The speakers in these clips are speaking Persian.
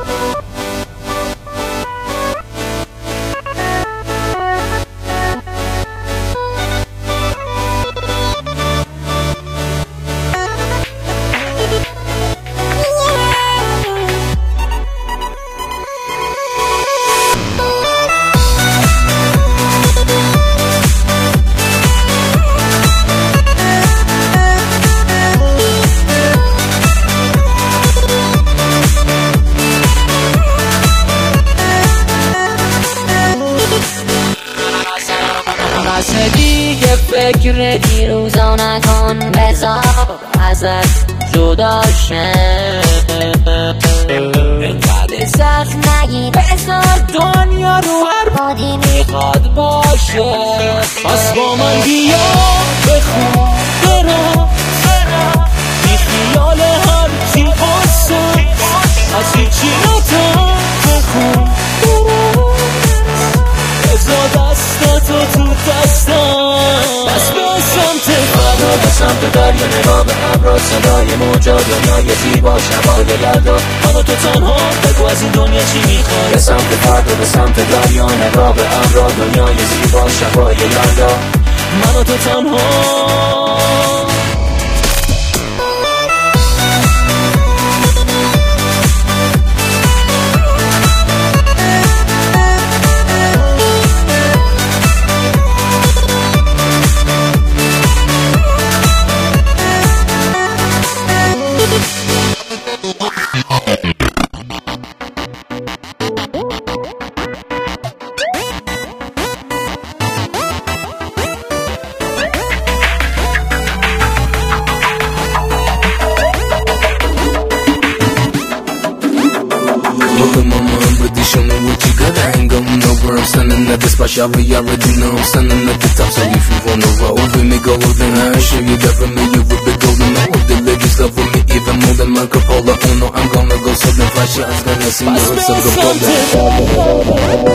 دیگه فکر دیروزا نکن، بذار ازت جدا شم. اینقدر سخت نگی، بذار دنیا رو هر بادی میخواد باشه. پس با من بیا بخون برو بی خیال هر چی باشه، از هیچی نتر بخون برو، بذار دستاتو تو دستم. پس به سمت فردا، به سمت دریا، نگاه به ابرا، صدای موجا، دنیای زیبا، شبای گردا. من و تو تنها، بگو از این دنیا چی میخوای. به سمت فردا، به سمت دریا، نگاه به ابرا، دنیای زیبا، شبای گردا. من و تو تنها. I'm standing at the spot, y'all already know I'm standing at the top. So if you wanna roll with me, go with me. I show you that from me, you will be golden. All of the ladies love with me, even more than Marco Polo. Oh no, I'm gonna go so damn fast, yeah, I'm gonna see you hooks up the pole.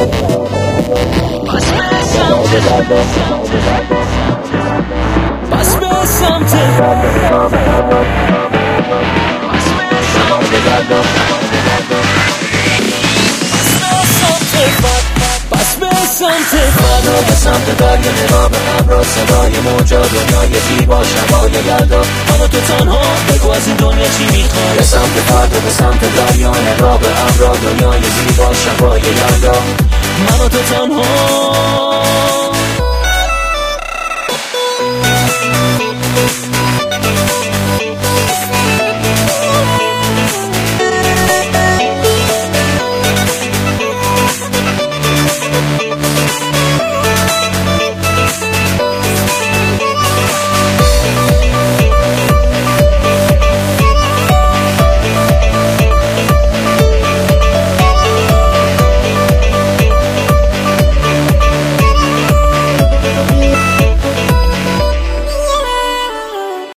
به سمت دریا، نگاه به ابرا، صدای موجا، دنیای زیبا، شبای گردا. من و تو تنها، بگو از این دنیا چی میخوای. به سمت فردا، به سمت دریا، نگاه به ابرا، دنیای زیبا، شبای گردا. من و تو تنها.